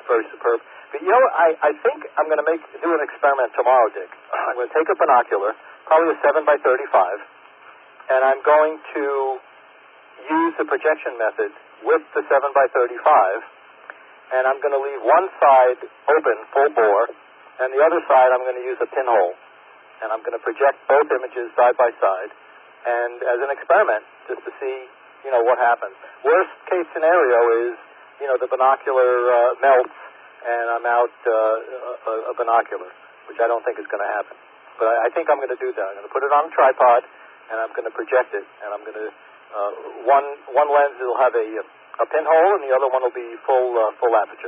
very superb. But, I think I'm going to do an experiment tomorrow, Dick. I'm going to take a binocular, probably a 7 by 35, and I'm going to use the projection method with the 7 by 35, and I'm going to leave one side open, full bore, and the other side I'm going to use a pinhole. And I'm going to project both images side by side, and as an experiment, just to see, what happens. Worst case scenario is, the binocular melts, and I'm out a binocular, which I don't think is going to happen. But I think I'm going to do that. I'm going to put it on a tripod, and I'm going to project it, and I'm going to one lens will have a pinhole, and the other one will be full aperture.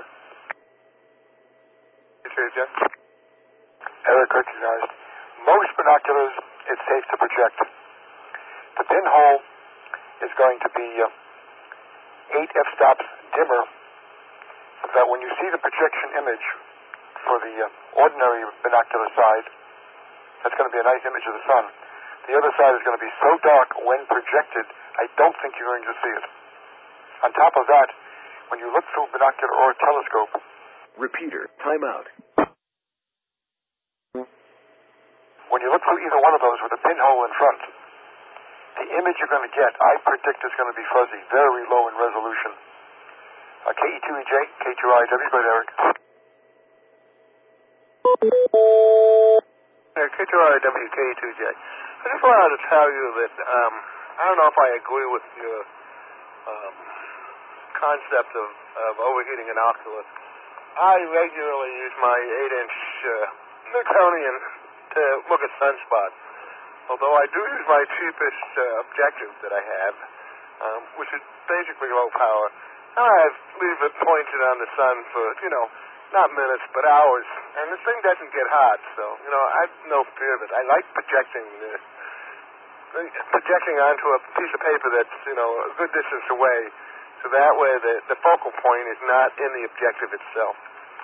Eric recognized. Most binoculars, it's safe to project. The pinhole is going to be 8 f-stops dimmer, so that when you see the projection image for the ordinary binocular side, that's going to be a nice image of the sun. The other side is going to be so dark when projected, I don't think you're going to see it. On top of that, when you look through a binocular or a telescope... Repeater, timeout. When you look through either one of those with a pinhole in front, the image you're going to get, I predict, is going to be fuzzy, very low in resolution. KE2EJ, K2IW, go ahead, Eric. K2IW, KE2J. I just wanted to tell you that I don't know if I agree with your concept of overheating an ocular. I regularly use my 8-inch Newtonian to look at sunspots, although I do use my cheapest objective that I have, which is basically low power. I leave it pointed on the sun for, not minutes, but hours, and this thing doesn't get hot, so, I have no fear of it. I like projecting onto a piece of paper that's, a good distance away, so that way the focal point is not in the objective itself.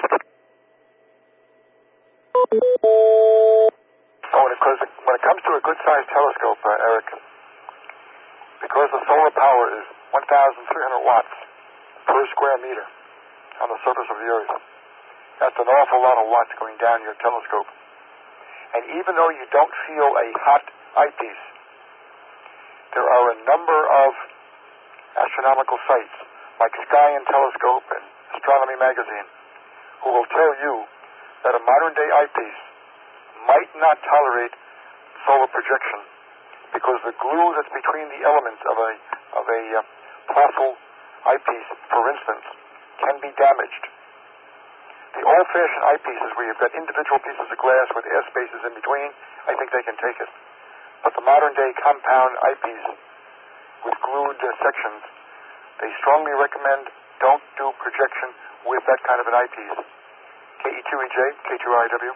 When it comes to a good-sized telescope, Eric, because the solar power is 1,300 watts per square meter on the surface of the Earth, that's an awful lot of watts going down your telescope. And even though you don't feel a hot eyepiece, there are a number of astronomical sites, like Sky and Telescope and Astronomy Magazine, who will tell you that a modern-day eyepiece might not tolerate solar projection because the glue that's between the elements of a portable eyepiece, for instance, can be damaged. The old-fashioned eyepieces where you've got individual pieces of glass with air spaces in between, I think they can take it. But the modern-day compound eyepiece with glued sections, they strongly recommend don't do projection with that kind of an eyepiece. KE2EJ, K2IW.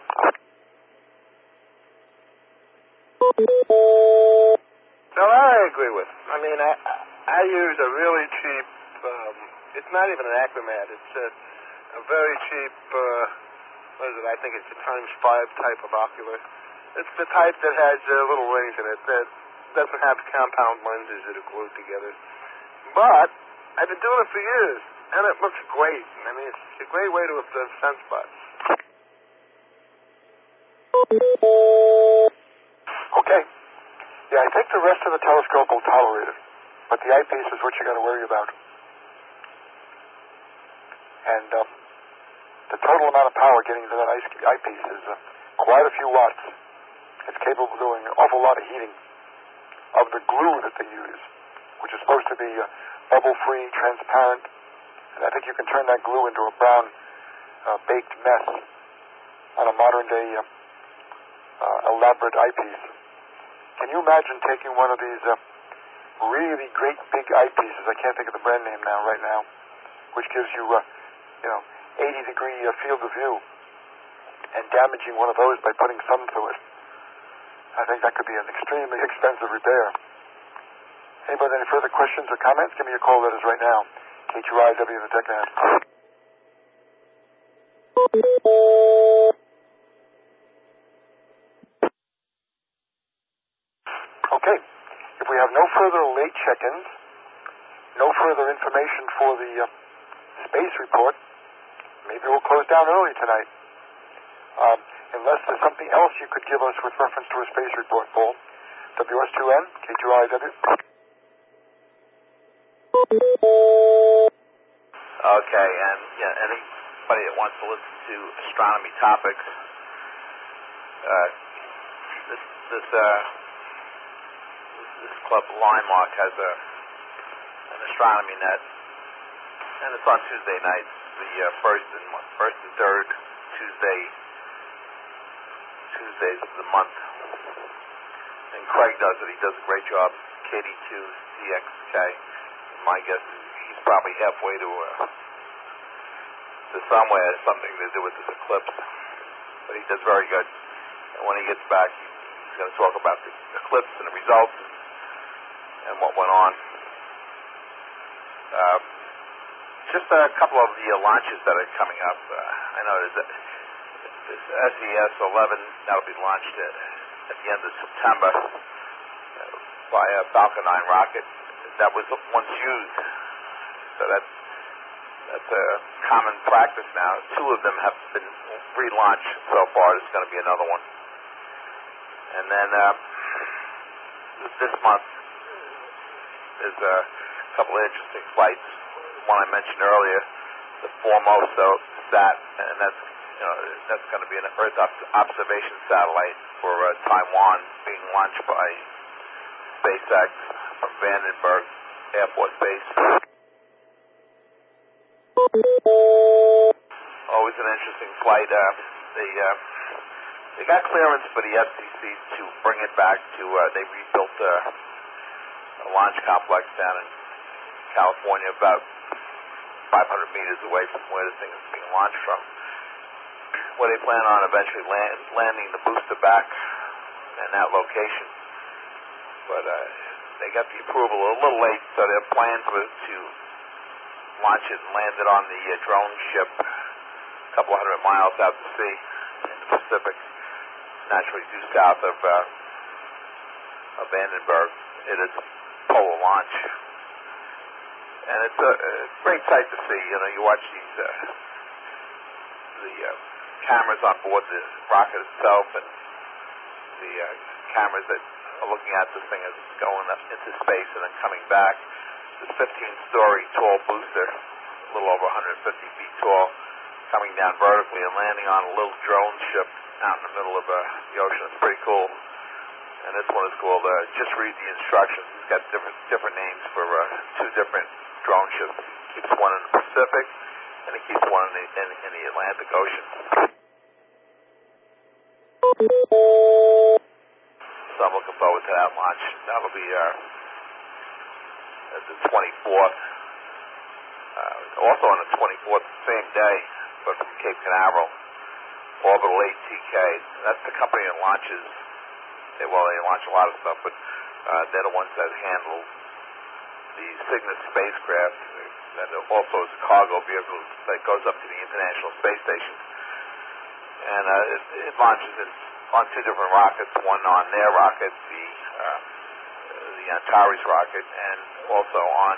No, I agree with. I mean, I use a really cheap, it's not even an Acromat, it's a very cheap, what is it, I think it's a ×5 type of ocular. It's the type that has little rings in it that doesn't have compound lenses that are glued together. But I've been doing it for years, and it looks great. I mean, it's a great way to observe sunspots. Okay. Yeah, I think the rest of the telescope will tolerate it, but the eyepiece is what you got to worry about. And the total amount of power getting into that eyepiece is quite a few watts. It's capable of doing an awful lot of heating of the glue that they use, which is supposed to be bubble-free, transparent, and I think you can turn that glue into a brown baked mess on a modern-day elaborate eyepiece. Can you imagine taking one of these really great big eyepieces, I can't think of the brand name right now, which gives you, 80-degree field of view, and damaging one of those by putting sun through it? I think that could be an extremely expensive repair. Anybody with any further questions or comments? Give me a call, that is right now. K2IW, the TechNet. Okay. If we have no further late check-ins, no further information for the space report, maybe we'll close down early tonight. Unless there's something else you could give us with reference to a space report, Paul. WS2N, K2RIW. Okay, and anybody that wants to listen to astronomy topics, this club Linemark has an astronomy net, and it's on Tuesday nights, the first and third Tuesdays of the month. And Craig does it. He does a great job. KD2CXK. My guess is he's probably halfway to somewhere, something to do with this eclipse. But he does very good. And when he gets back, he's going to talk about the eclipse and the results and what went on. Just a couple of the launches that are coming up. I know there's this SES-11 that'll be launched at the end of September by a Falcon 9 rocket that was once used. So that's a common practice now. Two of them have been relaunched so far. There's going to be another one. And then this month there's a couple of interesting flights. One I mentioned earlier, the Formosa sat, and that's going to be an Earth observation satellite for Taiwan, being launched by SpaceX from Vandenberg Air Force Base. Always an interesting flight. They got clearance for the FCC to bring it back to. They rebuilt a launch complex down in California, about 500 meters away from where the thing is being launched from, where they plan on eventually landing the booster back in that location. But they got the approval a little late, so their plans was to launch it and land it on the drone ship a couple of 100 miles out to sea in the Pacific, naturally due south of Vandenberg. It is polar launch. And it's a great sight to see. You watch these the cameras on board the rocket itself, and the cameras that are looking at this thing as it's going up into space and then coming back. This 15-story tall booster, a little over 150 feet tall, coming down vertically and landing on a little drone ship out in the middle of the ocean. It's pretty cool. And this one is called Just Read the Instructions. It's got different names for two different drone ships. He keeps one in the Pacific, and he keeps one in the Atlantic Ocean. So I'm looking forward to that launch. That'll be the 24th. Also on the 24th, same day, but from Cape Canaveral, Orbital ATK. That's the company that launches. They launch a lot of stuff, but they're the ones that handle the Cygnus spacecraft, and also is a cargo vehicle that goes up to the International Space Station. And it launches on two different rockets, one on their rocket, the Antares rocket, and also on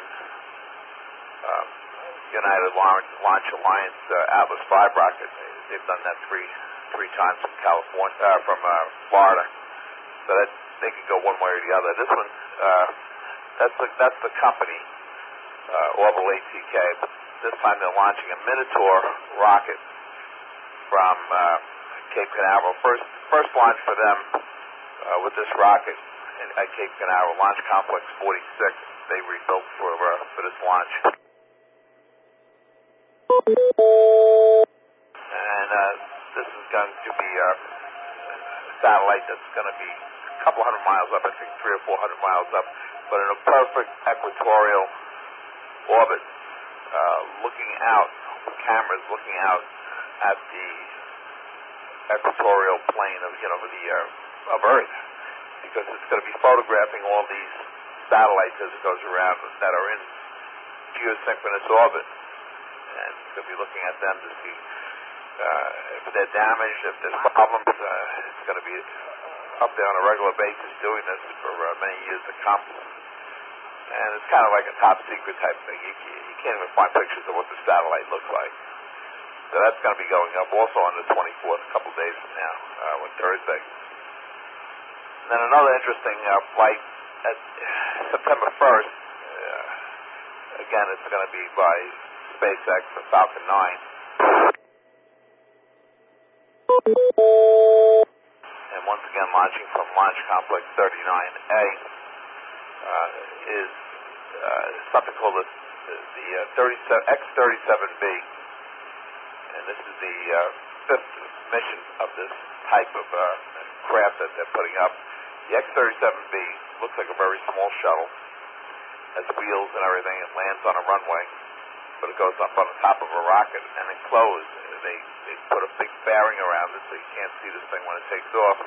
United Launch Alliance Atlas V rocket. They've done that three times from Florida, so that they can go one way or the other. This one, that's the company, Orbital ATK. But this time they're launching a Minotaur rocket from Cape Canaveral. First launch for them with this rocket at Cape Canaveral, Launch Complex 46. They rebuilt for this launch. And this is going to be a satellite that's going to be a couple hundred miles up, I think 300 or 400 miles up, but in a perfect equatorial orbit, looking out, cameras looking out at the equatorial plane of Earth, because it's going to be photographing all these satellites as it goes around that are in geosynchronous orbit, and it's going to be looking at them to see if they're damaged, if there's problems. It's going to be up there on a regular basis doing this for many years to come. And it's kind of like a top secret type thing. You can't even find pictures of what the satellite looks like. So that's going to be going up also on the 24th, a couple days from now, on Thursday. And then another interesting flight at September 1st. Again, it's going to be by SpaceX, the Falcon 9. And once again, launching from Launch Complex 39A is something called the X-37B. And this is the fifth mission of this type of craft that they're putting up. The X-37B looks like a very small shuttle, has wheels and everything. It lands on a runway, but it goes up on the top of a rocket and enclosed. They put a big fairing around it so you can't see this thing when it takes off.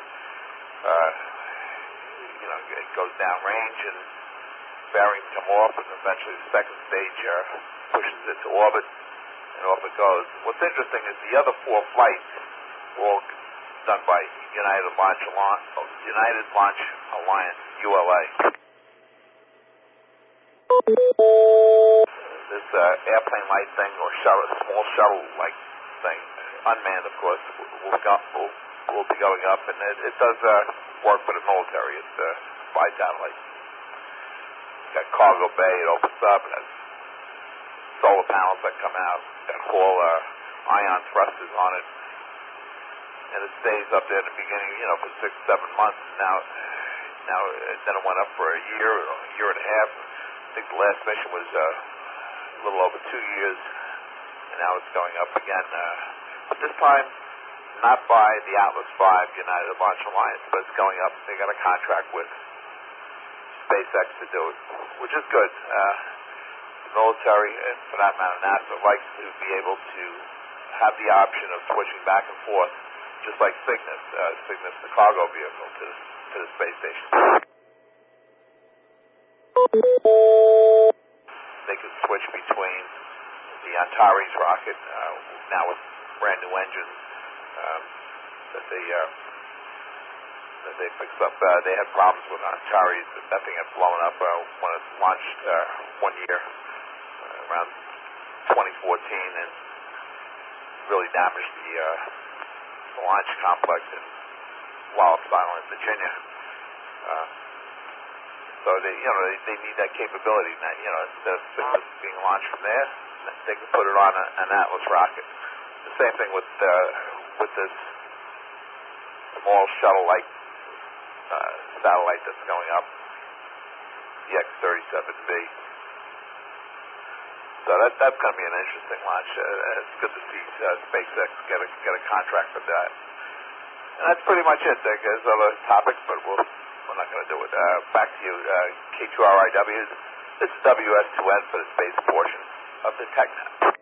It goes down range and fairings come off, and eventually the second stage pushes it to orbit, and off it goes. What's interesting is the other four flights were all done by United Launch Alliance, ULA. This airplane-like thing, or small shuttle-like thing, unmanned, of course, will be going up, and it does work for the military. It flies satellite. It's got cargo bay. It opens up. It has solar panels that come out. It's got whole ion thrusters on it, and it stays up there in the beginning, for 6-7 months. Now, then it went up for a year and a half. I think the last mission was a little over 2 years, and now it's going up again. But this time, not by the Atlas V United Launch Alliance, but it's going up. They got a contract with SpaceX to do it, which is good. The military, and for that matter, NASA, likes to be able to have the option of switching back and forth, just like Cygnus, the cargo vehicle, to the space station. They can switch between the Antares rocket, now with brand new engines that they fixed up. They had problems with Antares. That thing had blown up when it launched 1 year, around 2014, and really damaged the launch complex in Wallops Island, Virginia. So they need that capability. Now, instead of Cygnus being launched from there, they can put it on an Atlas rocket. The same thing with this small shuttle-like satellite that's going up, the X-37B. So that's going to be an interesting launch. It's good to see SpaceX get a contract for that. And that's pretty much it. There's other topics, but we're not going to do it. Back to you, K2RIW. This is WS2N for the space portion of the TechNet.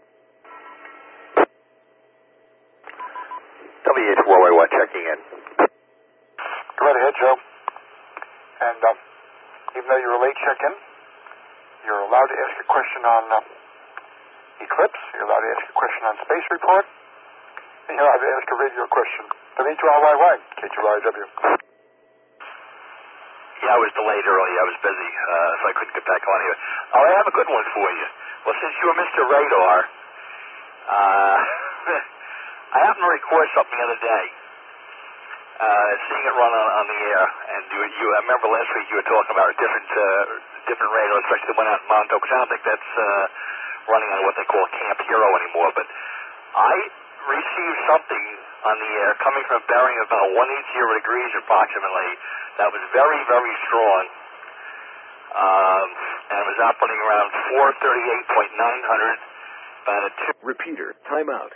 WH4Y1 checking in. Go right ahead, Joe. And even though you're a late check-in, you're allowed to ask a question on Eclipse. You're allowed to ask a question on Space Report. And you're allowed to ask a radio question. W2RYY, K2RIW. Yeah, I was delayed early. I was busy, so I couldn't get back on here. Oh, I have a good one for you. Well, since you're Mr. Radar, I happened to record something the other day, seeing it run on the air. And I remember last week you were talking about different radar, especially the one out in Montauk, because I don't think that's running on what they call Camp Hero anymore. But I received something on the air coming from a bearing of about 180 degrees approximately that was very, very strong. And it was operating around 438.900. Repeater, timeout.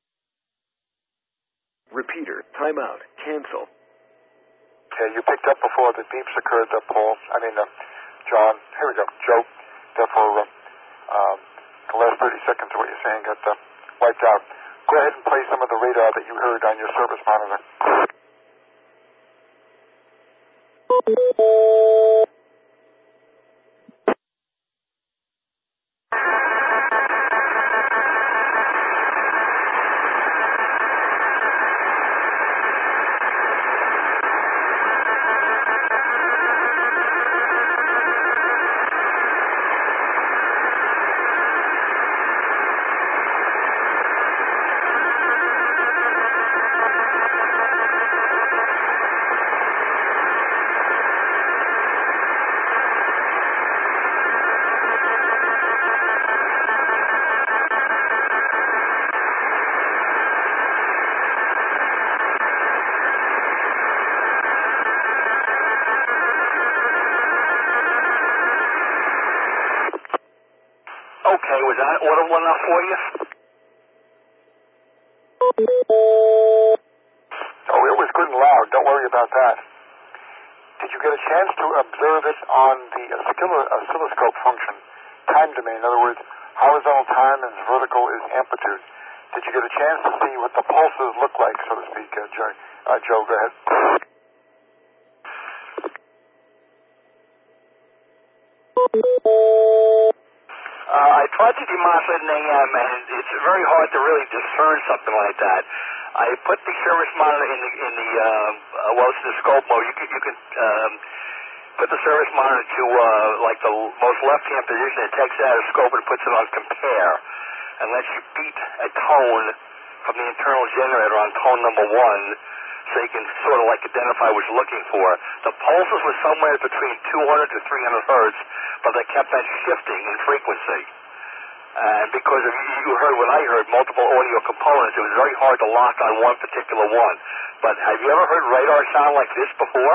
Repeater, timeout. Cancel. Okay, you picked up before the beeps occurred, John. Here we go, Joe. Therefore, the last 30 seconds of what you're saying got wiped out. Go ahead and play some of the radar that you heard on your service monitor. audible enough for you? Oh, it was good and loud. Don't worry about that. Did you get a chance to observe it on the oscilloscope function, time domain? In other words, horizontal time and vertical is amplitude. Did you get a chance to see what the pulses look like, so to speak, Joe, go ahead. I tried to demodulate an AM, and it's very hard to really discern something like that. I put the service monitor in the it's the scope mode. You can put the service monitor to like the most left-hand position. It takes it out of scope and puts it on compare, and lets you beat a tone from the internal generator on tone number 1, so you can sort of like identify what you're looking for. The pulses were somewhere between 200 to 300 hertz, but they kept on shifting in frequency. And because you heard what I heard, multiple audio components, it was very hard to lock on one particular one. But have you ever heard radar sound like this before?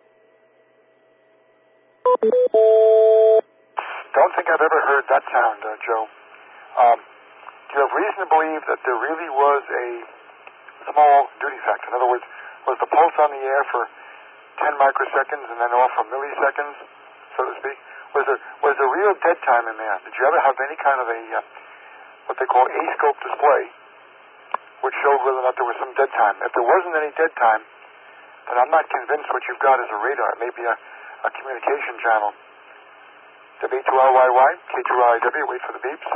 Don't think I've ever heard that sound, Joe. Do you have reason to believe that there really was a small duty factor? In other words, was the pulse on the air for 10 microseconds and then off for milliseconds, so to speak? Was there real dead time in there? Did you ever have any kind of a, what they call A-scope display, which showed whether or not there was some dead time? If there wasn't any dead time, then I'm not convinced what you've got is a radar. It may be a communication channel. W2RYY, K2RIW, wait for the beeps.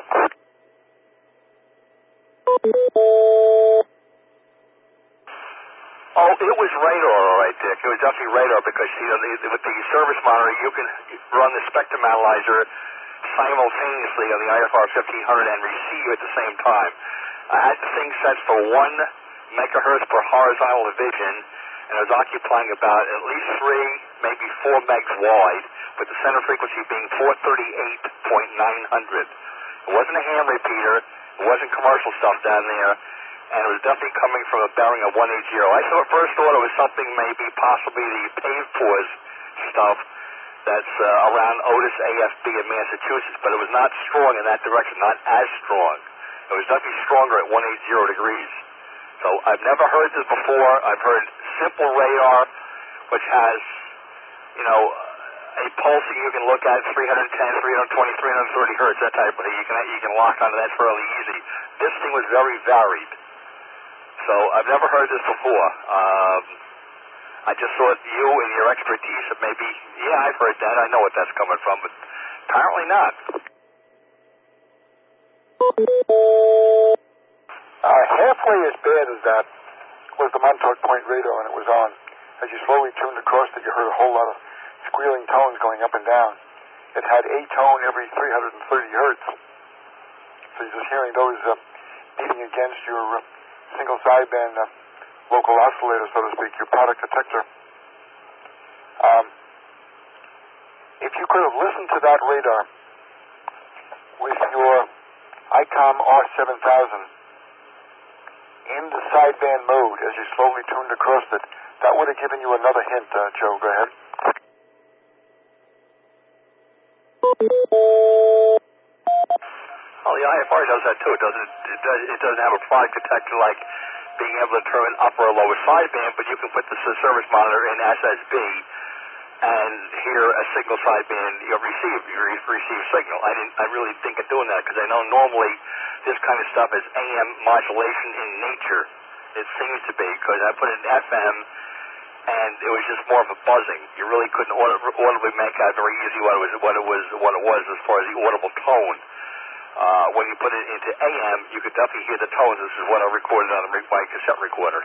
Oh, it was radar, all right, Dick. It was definitely radar because, with the service monitor, you can run the spectrum analyzer simultaneously on the IFR 1500 and receive at the same time. I had the thing set for 1 megahertz per horizontal division, and it was occupying about at least 3, maybe 4 megs wide, with the center frequency being 438.900. It wasn't a ham repeater. It wasn't commercial stuff down there. And it was definitely coming from a bearing of 180. I first thought it was something maybe possibly the pave pause stuff that's around Otis AFB in Massachusetts, but it was not strong in that direction, not as strong. It was definitely stronger at 180 degrees. So I've never heard this before. I've heard simple radar, which has, a pulsing you can look at 310, 320, 330 hertz, that type of thing. You can lock onto that fairly easy. This thing was very varied. So I've never heard this before. I just thought you and your expertise that maybe, I've heard that. I know what that's coming from, but apparently not. Halfway as bad as that was the Montauk Point radar when it was on. As you slowly tuned across it, you heard a whole lot of squealing tones going up and down. It had a tone every 330 hertz. So you're just hearing those beating against your single sideband local oscillator, so to speak, your product detector. If you could have listened to that radar with your ICOM R7000 in the sideband mode as you slowly tuned across it, that would have given you another hint, Joe. Go ahead. Well, the IFR does that too. It doesn't have a product detector like being able to determine upper or lower sideband, but you can put the service monitor in SSB and hear a single sideband receive signal. I really think of doing that because I know normally this kind of stuff is AM modulation in nature. It seems to be because I put it in FM and it was just more of a buzzing. You really couldn't audibly make out very easy what it was as far as the audible tone. When you put it into AM, you could definitely hear the tones. This is what I recorded on my cassette recorder.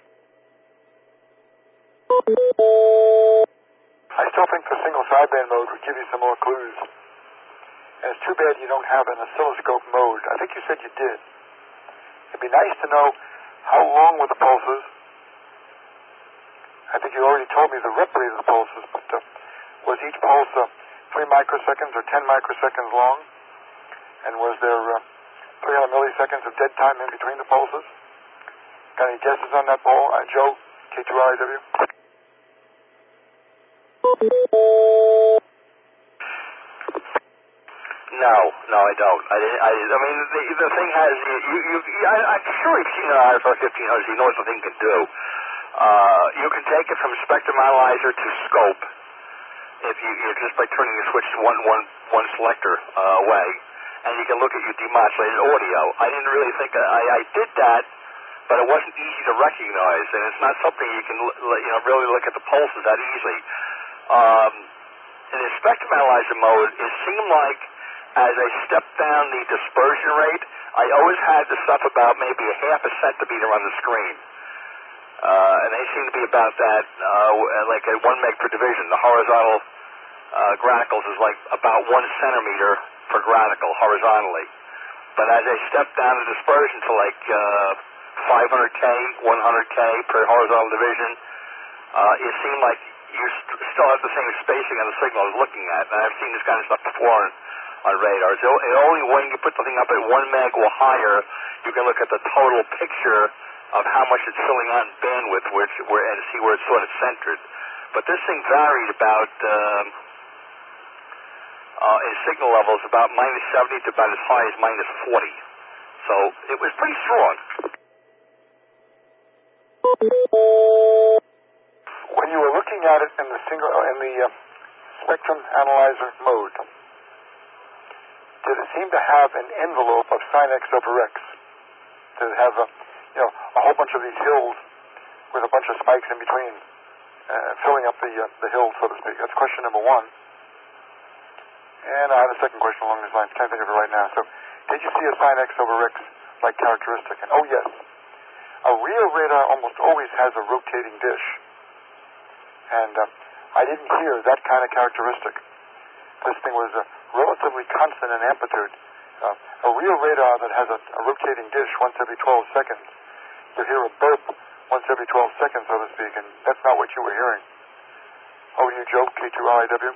I still think the single sideband mode would give you some more clues. And it's too bad you don't have an oscilloscope mode. I think you said you did. It'd be nice to know how long were the pulses. I think you already told me the rep rate of the pulses, but was each pulse 3 microseconds or 10 microseconds long? And was there 300 milliseconds of dead time in between the pulses? Got any guesses on that, Paul? Joe, K2RIW? No, I don't. I mean, the thing has I'm sure you've seen an IFR 1500. You know what the thing can do. You can take it from spectrum analyzer to scope if you just by turning the switch one selector away, and you can look at your demodulated audio. I didn't really think I did that, but it wasn't easy to recognize, and it's not something you can really look at the pulses that easily. In the spectrum analyzer mode, it seemed like as I stepped down the dispersion rate, I always had the stuff about maybe a half a centimeter on the screen. And they seem to be about that, like at 1 meg per division. The horizontal graticals is like about 1 centimeter per gratical horizontally. But as I stepped down the dispersion to like 500K, 100K per horizontal division, it seemed like you still have the same spacing on the signal I was looking at. And I've seen this kind of stuff before on radars. Only when you put the thing up at 1 meg or higher, you can look at the total picture of how much it's filling out in bandwidth, and see where it's sort of centered. But this thing varied about, in signal levels, about -70 to about as high as -40. So it was pretty strong. When you were looking at it in the spectrum analyzer mode, did it seem to have an envelope of sin X over X? Did it have a whole bunch of these hills with a bunch of spikes in between, filling up the hills, so to speak? That's question number one. And I have a second question along these lines. Can't think of it right now. So, did you see a sin X over X like characteristic? And oh yes, a real radar almost always has a rotating dish, and I didn't hear that kind of characteristic. This thing was relatively constant in amplitude. A real radar that has a rotating dish once every 12 seconds, you hear a burp once every 12 seconds, so to speak, and that's not what you were hearing. Over to you, Joe, K2RIW.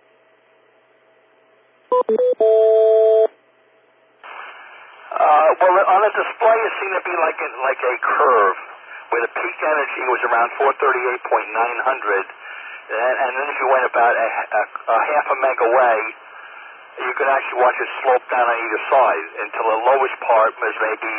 Well, on the display, it seemed to be like a curve, where the peak energy was around 438.900, and then if you went about a half a meg away, you could actually watch it slope down on either side until the lowest part was maybe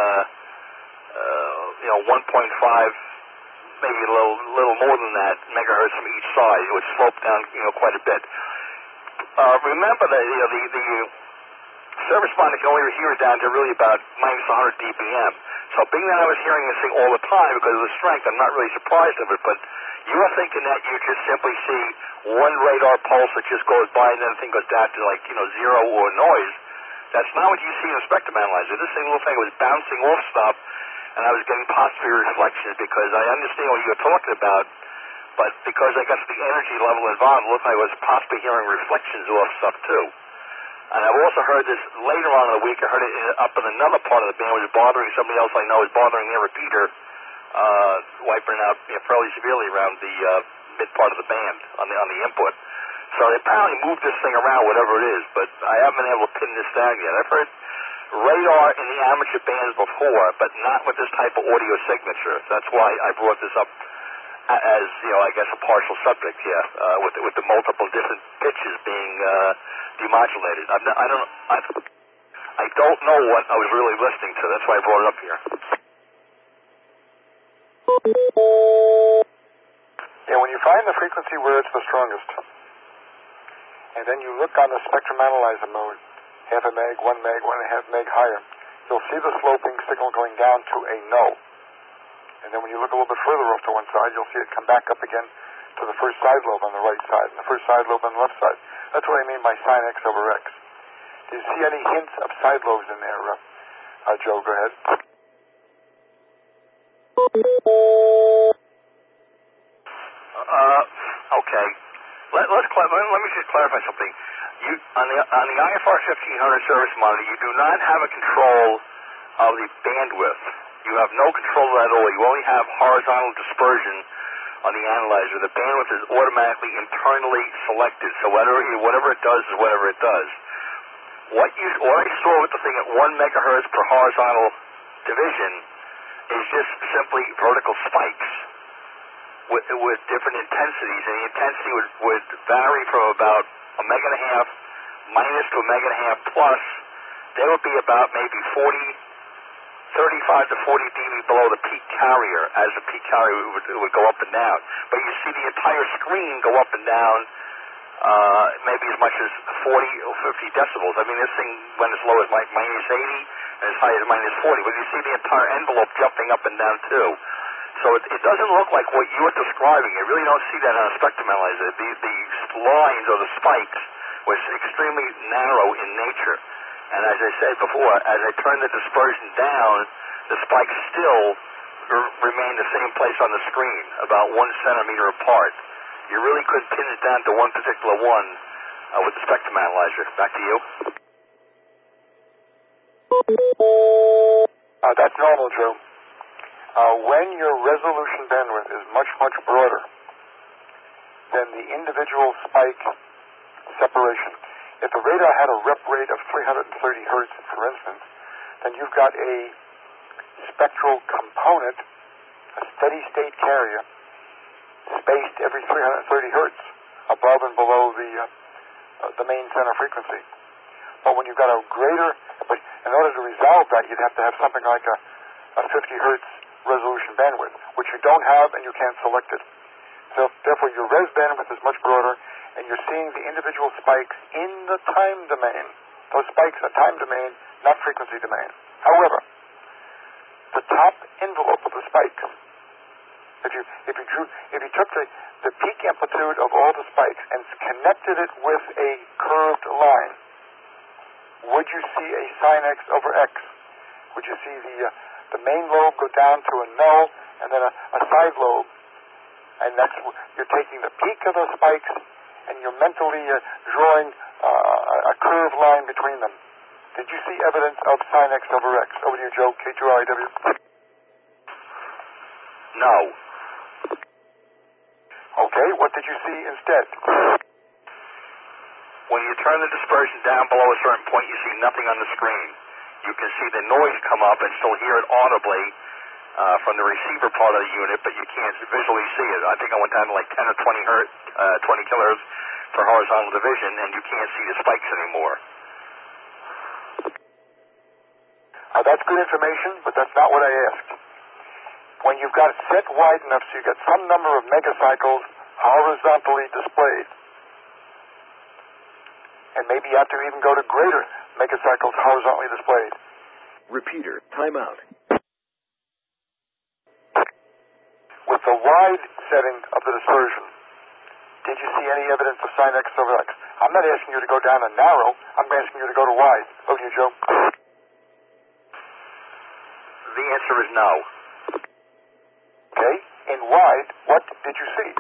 1.5, maybe a little more than that megahertz from each side. It would slope down quite a bit. Remember that the service monitor can only hear it down to really about -100 dBm. So being that I was hearing this thing all the time because of the strength, I'm not really surprised of it. But you were thinking that you just simply see one radar pulse that just goes by and then the thing goes down to zero or noise. That's not what you see in a spectrum analyzer. This little thing was bouncing off stuff, and I was getting possibly reflections because I understand what you were talking about. But because I got the energy level involved, it looked like I was possibly hearing reflections off stuff too. And I've also heard this later on in the week. I heard it up in another part of the band, was bothering somebody else I know, was bothering their repeater, wiping out fairly severely around the mid part of the band on the input. So they apparently moved this thing around, whatever it is, but I haven't been able to pin this down yet. I've heard radar in the amateur bands before, but not with this type of audio signature. That's why I brought this up as, I guess a partial subject here, with the multiple different pitches being demodulated. I don't know what I was really listening to. That's why I brought it up here. Yeah, when you find the frequency where it's the strongest, and then you look on the spectrum analyzer mode, half a meg, 1 meg, 1.5 meg higher, you'll see the sloping signal going down to a no. And then when you look a little bit further off to one side, you'll see it come back up again to the first side lobe on the right side and the first side lobe on the left side. That's what I mean by sin X over X. Do you see any hints of side lobes in there, Joe? Go ahead. Okay. Let me just clarify something. On the IFR 1500 service monitor, you do not have a control of the bandwidth. You have no control of that at all. You only have horizontal dispersion on the analyzer. The bandwidth is automatically internally selected, so whatever it does is whatever it does. What I saw with the thing at 1 megahertz per horizontal division is just simply vertical spikes with different intensities, and the intensity would vary from about 1.5 meg minus to a meg and a half plus, they would be about maybe 35 to 40 dB below the peak carrier, as the peak carrier would go up and down. But you see the entire screen go up and down maybe as much as 40 or 50 decibels. I mean, this thing went as low as minus 80 and as high as minus 40. But you see the entire envelope jumping up and down, too. So it doesn't look like what you're describing. You really don't see that on a spectrum analyzer. The lines or the spikes was extremely narrow in nature. And as I said before, as I turn the dispersion down, the spikes still remain the same place on the screen, about 1 centimeter apart. You really couldn't pin it down to one particular one with the spectrum analyzer. Back to you. That's normal, Joe. When your resolution bandwidth is much, much broader than the individual spike separation, if the radar had a rep rate of 330 hertz, for instance, then you've got a spectral component, a steady-state carrier, spaced every 330 hertz above and below the main center frequency. But when you've got a greater, but in order to resolve that, you'd have to have something like a 50 hertz resolution bandwidth, which you don't have and you can't select it. So therefore your res bandwidth is much broader, and you're seeing the individual spikes in the time domain. Those spikes are time domain, not frequency domain. However, the top envelope of the spike, if you took the peak amplitude of all the spikes and connected it with a curved line, would you see a sin x over x? Would you see the main lobe go down to a null and then a side lobe? And that's, you're taking the peak of those spikes and you're mentally drawing a curved line between them. Did you see evidence of sin x over x? Over to you, Joe, K2RIW. No. Okay, what did you see instead? When you turn the dispersion down below a certain point, you see nothing on the screen. You can see the noise come up and still hear it audibly from the receiver part of the unit, but you can't visually see it. I think I went down to like 10 or 20 kilohertz for horizontal division, and you can't see the spikes anymore. That's good information, but that's not what I asked. When you've got it set wide enough so you get some number of megacycles horizontally displayed, and maybe you have to even go to greater megacycles horizontally displayed. Repeater, timeout. With the wide setting of the dispersion, did you see any evidence of sin x over x? I'm not asking you to go down to narrow. I'm asking you to go to wide. Over to you, Joe. The answer is no. Okay. In wide, what did you see?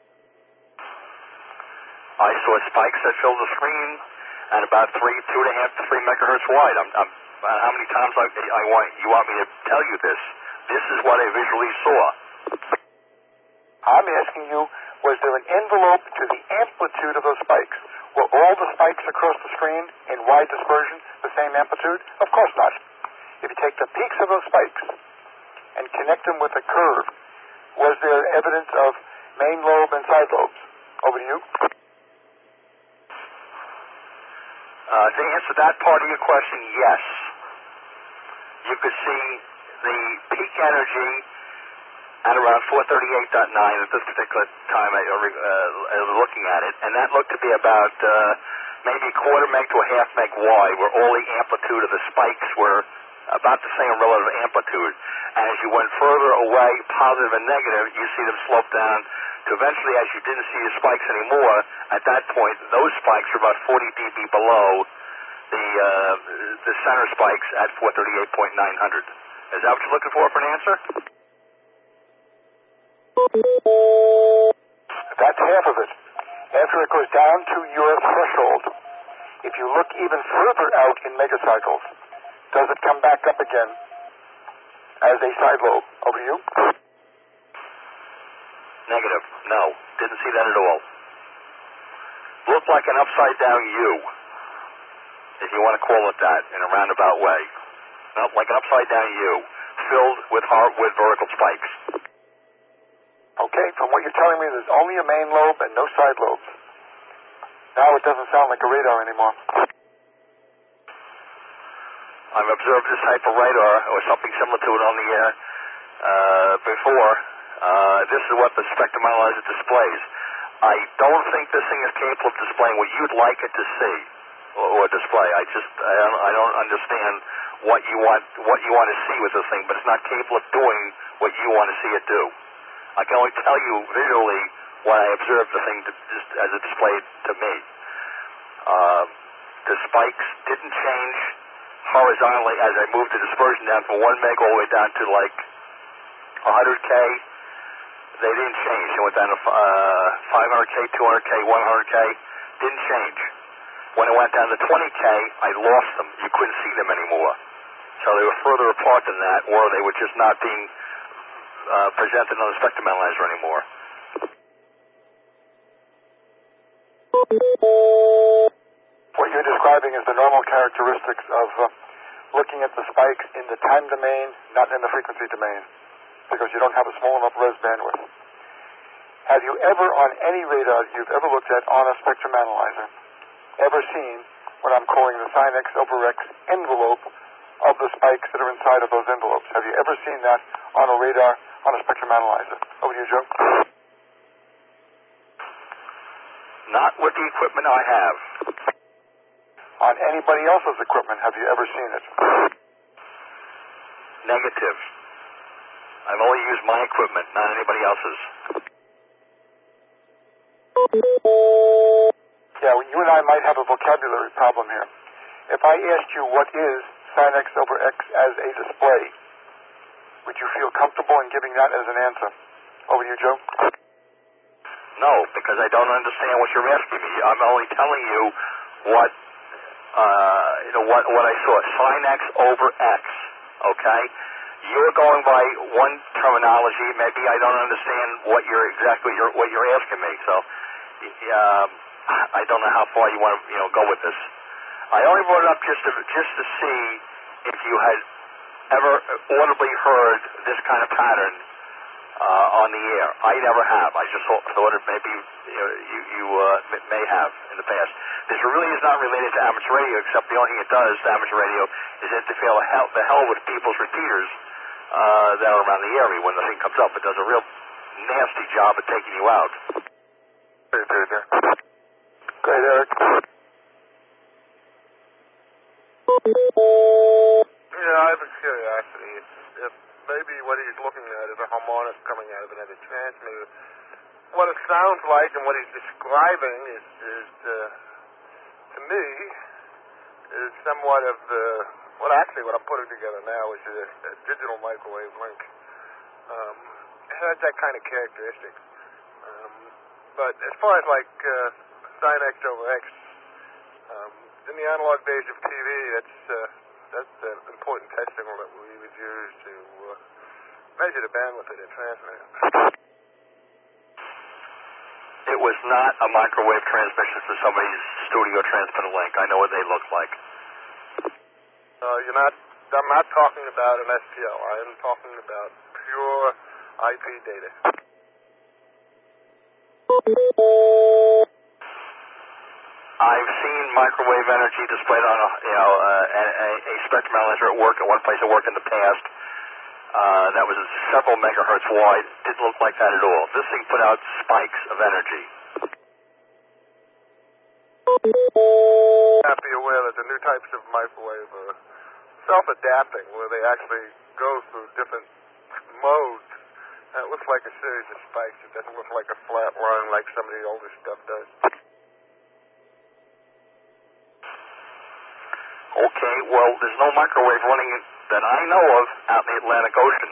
I saw spikes that filled the screen at about 2.5 to 3 megahertz wide. How many times you want me to tell you this? This is what I visually saw. I'm asking you, was there an envelope to the amplitude of those spikes? Were all the spikes across the screen in wide dispersion the same amplitude? Of course not. If you take the peaks of those spikes and connect them with a curve, was there evidence of main lobe and side lobes? Over to you. To answer that part of your question, yes. You could see the peak energy at around 438.9 at this particular time I was looking at it, and that looked to be about maybe a quarter meg to a half meg wide, where all the amplitude of the spikes were about the same relative amplitude. And as you went further away, positive and negative, you see them slope down to eventually, as you didn't see the spikes anymore, at that point, those spikes were about 40 dB below the center spikes at 438.900. Is that what you're looking for an answer? That's half of it. After it goes down to your threshold, if you look even further out in megacycles, does it come back up again as a side lobe? Over to you. Negative. No. Didn't see that at all. Looked like an upside-down U, if you want to call it that, in a roundabout way. Not like an upside-down U, filled with vertical spikes. Okay, from what you're telling me, there's only a main lobe and no side lobes. Now it doesn't sound like a radar anymore. I've observed this type of radar or something similar to it on the air before. This is what the spectrum analyzer displays. I don't think this thing is capable of displaying what you'd like it to see or display. I don't understand what you want to see with this thing, but it's not capable of doing what you want to see it do. I can only tell you visually what I observed the thing as it displayed to me. The spikes didn't change horizontally as I moved the dispersion down from 1 meg all the way down to like 100K. They didn't change. They went down to 500K, 200K, 100K. Didn't change. When it went down to 20K, I lost them. You couldn't see them anymore. So they were further apart than that, or they were just not being presented on the spectrum analyzer anymore. What you're describing is the normal characteristics of looking at the spikes in the time domain, not in the frequency domain, because you don't have a small enough res bandwidth. Have you ever, on any radar you've ever looked at on a spectrum analyzer, ever seen what I'm calling the sin X over X envelope of the spikes that are inside of those envelopes? Have you ever seen that on a radar, on a spectrum analyzer? Over to you, Joe. Not with the equipment I have. On anybody else's equipment, have you ever seen it? Negative. I've only used my equipment, not anybody else's. Yeah, well, you and I might have a vocabulary problem here. If I asked you what is sin X over X as a display, would you feel comfortable in giving that as an answer? Over to you, Joe. No, because I don't understand what you're asking me. I'm only telling you what I saw. Sin X over X. Okay? You're going by one terminology. Maybe I don't understand what you're asking me. So, I don't know how far you want to go with this. I only brought it up just to see if you had ever audibly heard this kind of pattern on the air. I never have. I just thought it maybe you may have in the past. This really is not related to amateur radio, except the only thing it does to amateur radio is interfere the hell with people's repeaters that are around the area. When the thing comes up, it does a real nasty job of taking you out. Great, Eric. Yeah, I have a curiosity. If maybe what he's looking at is a harmonic coming out of another transmitter. What it sounds like and what he's describing is to me, is somewhat of what I'm putting together now is a digital microwave link. It has that kind of characteristic. But as far as like sin X over X, in the analog days of TV, that's an important test signal that we would use to measure the bandwidth of the transmitter. It was not a microwave transmission for somebody's studio transmitter link. I know what they look like. I'm not talking about an STL. I am talking about pure IP data. I've seen microwave energy displayed on a spectrum analyzer at work, at one place I worked in the past. That was several megahertz wide. Didn't look like that at all. This thing put out spikes of energy. You have to be aware that the new types of microwave are self-adapting, where they actually go through different modes. And it looks like a series of spikes. It doesn't look like a flat line like some of the older stuff does. Okay, well, there's no microwave running that I know of out in the Atlantic Ocean.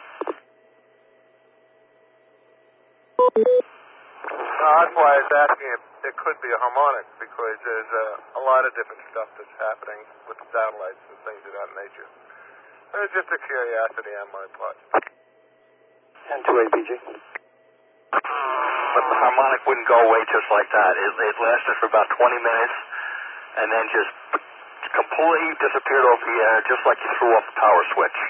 That's why I was asking if it could be a harmonic, because there's a lot of different stuff that's happening with satellites and things of that nature. It's just a curiosity on my part. And to APG. But the harmonic wouldn't go away just like that. It lasted for about 20 minutes and then just completely disappeared off the air, just like you threw off a power switch.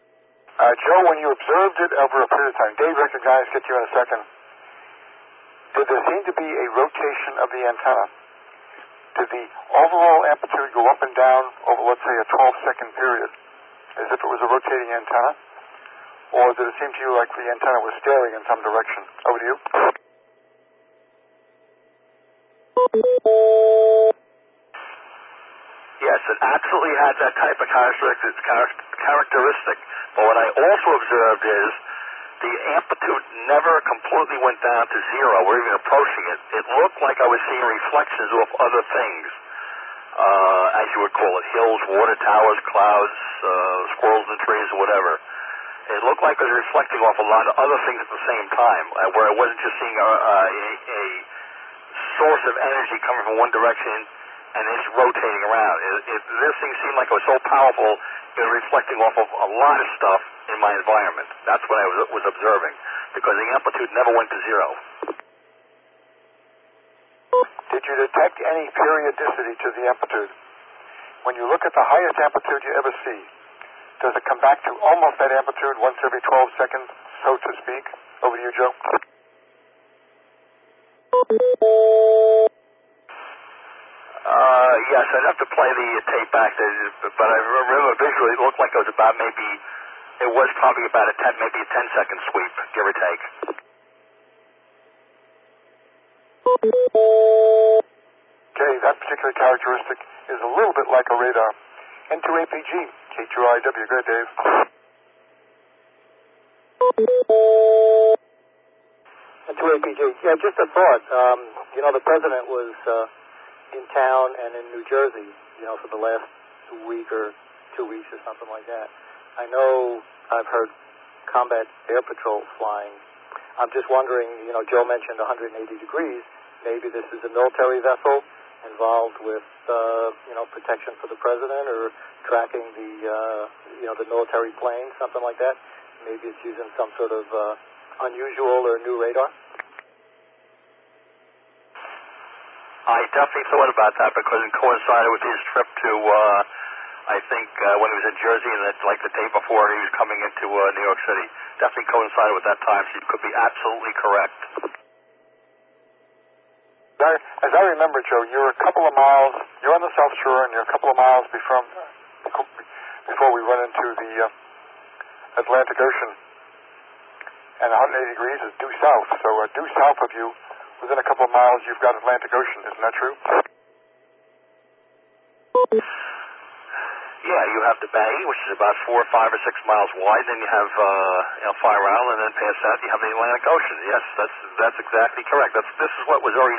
Joe, when you observed it over a period of time, Dave recognized, get you in a second. did there seem to be a rotation of the antenna? Did the overall amplitude go up and down over, let's say, a 12-second period, as if it was a rotating antenna? Or did it seem to you like the antenna was staring in some direction? Over to you. Yes, it absolutely had that type of characteristic. But what I also observed is the amplitude never completely went down to zero or even approaching it. It looked like I was seeing reflections of other things, as you would call it, hills, water towers, clouds, squirrels in the trees, or whatever. It looked like it was reflecting off a lot of other things at the same time, where I wasn't just seeing a source of energy coming from one direction and it's rotating around. This thing seemed like it was so powerful, it was reflecting off of a lot of stuff in my environment. That's what I was observing, because the amplitude never went to zero. Did you detect any periodicity to the amplitude? When you look at the highest amplitude you ever see, does it come back to almost that amplitude once every 12 seconds, so to speak? Over to you, Joe. Yes, I'd have to play the tape back, but I remember visually it looked like it was about it was probably about maybe a 10-second sweep, give or take. Okay, that particular characteristic is a little bit like a radar. N2APG, K2IW. Go ahead, Dave. N2APG. Yeah, just a thought. The president was in town and in New Jersey, for the last week or 2 weeks or something like that. I know I've heard combat air patrol flying. I'm just wondering, Joe mentioned 180 degrees. Maybe this is a military vessel involved with, protection for the president or tracking the military plane, something like that. Maybe it's using some sort of unusual or new radar. I definitely thought about that because it coincided with his trip to, I think, when he was in Jersey and like the day before he was coming into New York City. Definitely coincided with that time, so you could be absolutely correct. As I remember, Joe, you're on the South Shore, and you're a couple of miles before we run into the Atlantic Ocean. And 180 degrees is due south, so due south of you, within a couple of miles, you've got Atlantic Ocean. Isn't that true? Yeah, you have the bay, which is about 4, 5, or 6 miles wide. Then you have Fire Island, and then past that, you have the Atlantic Ocean. Yes, that's exactly correct. This is what was very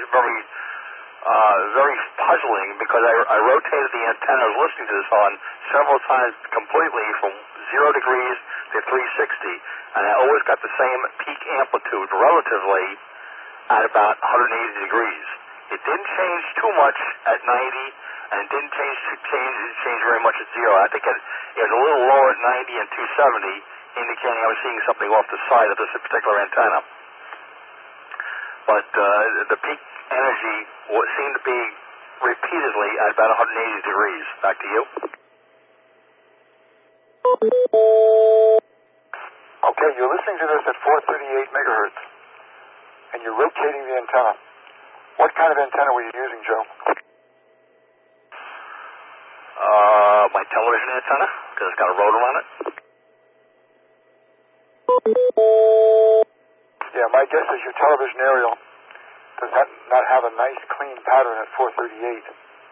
puzzling, because I rotated the antenna I was listening to this on several times completely from 0 degrees to 360, and I always got the same peak amplitude relatively at about 180 degrees. It didn't change too much at 90, and it didn't change very much at 0. I think it was a little lower at 90 and 270, indicating I was seeing something off the side of this particular antenna. But the peak energy seemed to be repeatedly at about 180 degrees. Back to you. Okay, you're listening to this at 438 megahertz, and you're rotating the antenna. What kind of antenna were you using, Joe? My television antenna, because it's got a rotor on it. Yeah, my guess is your television aerial does not have a nice, clean pattern at 438.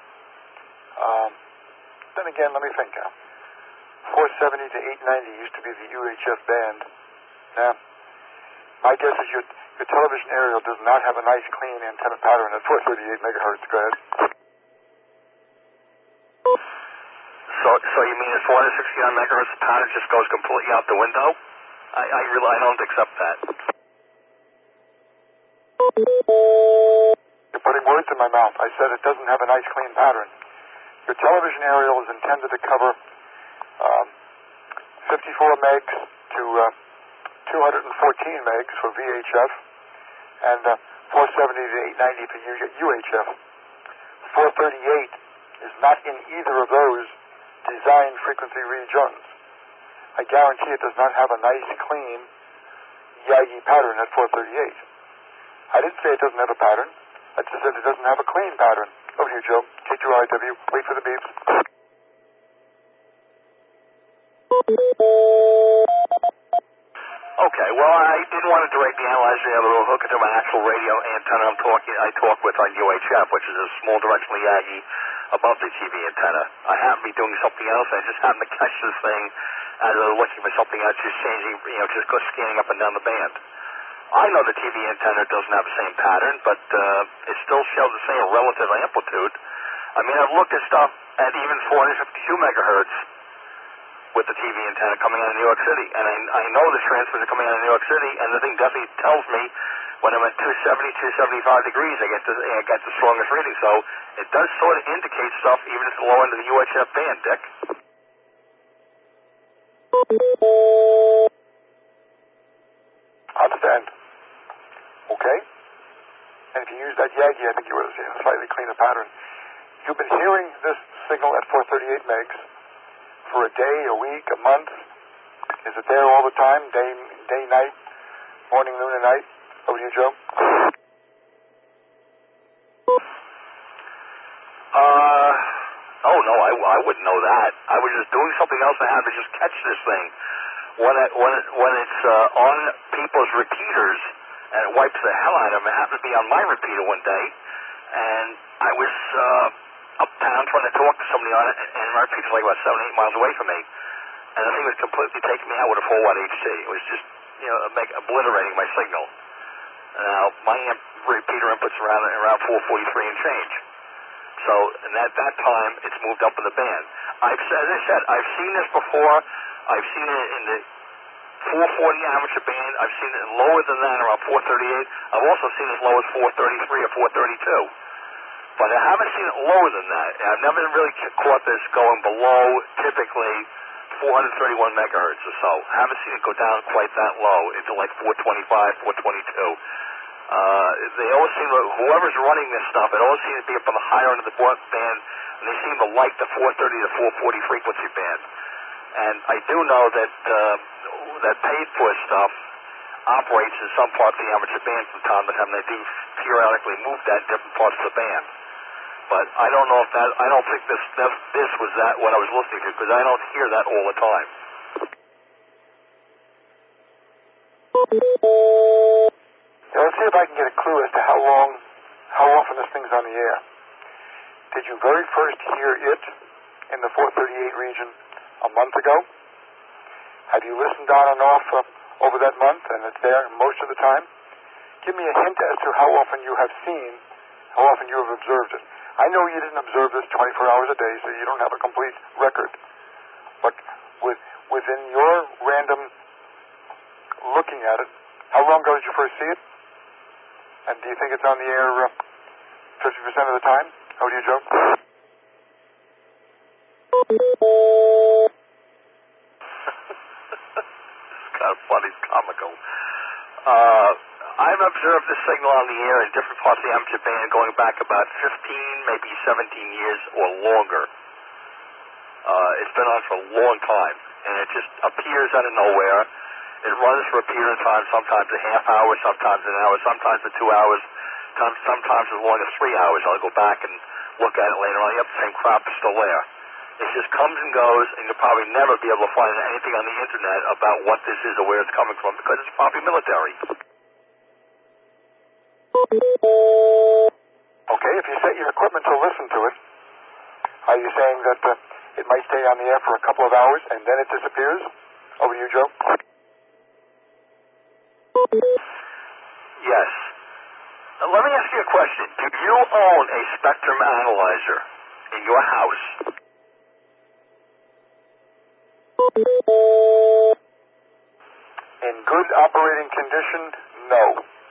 Then again, let me think. 470 to 890 used to be the UHF band. Now, my guess is your television aerial does not have a nice, clean antenna pattern at 438 megahertz. Go ahead. So you mean at 469 megahertz, the pattern just goes completely out the window? I don't accept that. You're putting words in my mouth. I said it doesn't have a nice, clean pattern. Your television aerial is intended to cover 54 megs to 214 megs for VHF, and 470 to 890 for UHF. 438 is not in either of those design frequency regions. I guarantee it does not have a nice, clean Yagi pattern at 438. I didn't say it doesn't have a pattern. I just said it doesn't have a clean pattern. Over to you, Joe. K2RIW. Wait for the beeps. Okay, well, I didn't want to direct the analyzer or hook it to my actual radio antenna I talk with on UHF, which is a small directional Yagi above the TV antenna. I happen to be doing something else. I just happened to catch this thing as I was looking for something else, just changing, just scanning up and down the band. I know the TV antenna doesn't have the same pattern, but it still shows the same relative amplitude. I mean, I've looked at stuff at even 452 megahertz with the TV antenna coming out of New York City, and I know the transmitters are coming out of New York City, and the thing definitely tells me when I'm at 270, 275 degrees, I get the strongest reading. So it does sort of indicate stuff even at the low end of the UHF band, Dick. Understand. Okay. And if you use that Yagi, I think you would have seen a slightly cleaner pattern. You've been hearing this signal at 438 megs for a day, a week, a month. Is it there all the time? Day, night, morning, noon, and night? Over to you, Joe. Oh no, I wouldn't know that. I was just doing something else and I happened to just catch this thing. When it's on people's repeaters and it wipes the hell out of them, it happened to be on my repeater one day, and I was uptown trying to talk to somebody on it, and my repeater's like about 7-8 miles away from me, and the thing was completely taking me out with a 4-watt HT. It was just, obliterating my signal. Now, my repeater input's around 443 and change. So, and at that time, it's moved up in the band. As I said, I've seen this before. I've seen it in the 440 amateur band. I've seen it lower than that, around 438. I've also seen it as low as 433 or 432. But I haven't seen it lower than that. I've never really caught this going below, typically, 431 megahertz or so. I haven't seen it go down quite that low into like 425, 422. They always seem to, whoever's running this stuff, it always seems to be up on the higher end of the band, and they seem to like the 430 to 440 frequency band. And I do know that that paid-for stuff operates in some parts of the amateur band from time to time. They do periodically move that in different parts of the band. But I don't know if that, I don't think this was that what I was listening to, because I don't hear that all the time. Now, let's see if I can get a clue as to how often this thing's on the air. Did you very first hear it in the 438 region a month ago? Have you listened on and off over that month, and it's there most of the time? Give me a hint as to how often you have observed it. I know you didn't observe this 24 hours a day, so you don't have a complete record. But within your random looking at it, how long ago did you first see it? And do you think it's on the air 50% of the time? How do you, Joe? It's kind of funny, it's comical. I've observed this signal on the air in different parts of the amateur band going back about 15, maybe 17 years or longer. It's been on for a long time, and it just appears out of nowhere. It runs for a period of time, sometimes a half hour, sometimes an hour, sometimes for 2 hours, sometimes as long as 3 hours. I'll go back and look at it later on. Yep, the same crop is still there. It just comes and goes, and you'll probably never be able to find anything on the internet about what this is or where it's coming from, because it's probably military. Okay, if you set your equipment to listen to it, are you saying that it might stay on the air for a couple of hours and then it disappears? Over to you, Joe. Yes. Now, let me ask you a question. Do you own a Spectrum analyzer in your house? In good operating condition, no.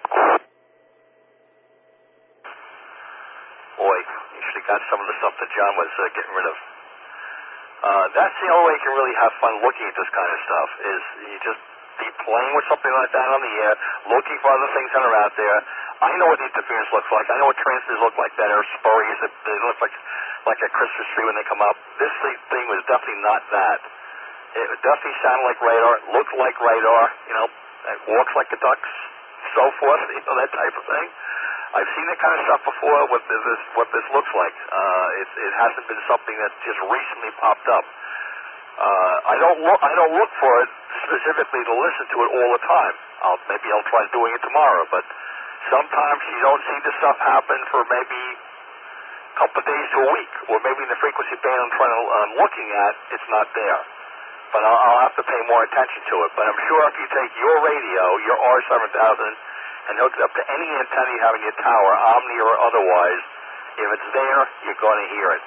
Boy, you should have got some of the stuff that John was getting rid of. That's the only way you can really have fun looking at this kind of stuff, is you just be playing with something like that on the air, looking for other things that are out there. I know what the interference looks like. I know what transmitters look like that are spurious. They look like a Christmas tree when they come up. This thing was definitely not that. It definitely sounded like radar. It looked like radar. It walks like the ducks, so forth, that type of thing. I've seen that kind of stuff before. What this looks like. It hasn't been something that just recently popped up. I don't look for it specifically to listen to it all the time. Maybe I'll try doing it tomorrow, but sometimes you don't see this stuff happen for maybe a couple of days to a week, or maybe in the frequency band I'm looking at, it's not there. But I'll have to pay more attention to it. But I'm sure if you take your radio, your R7000, and hook it up to any antenna you have in your tower, Omni or otherwise, if it's there, you're going to hear it.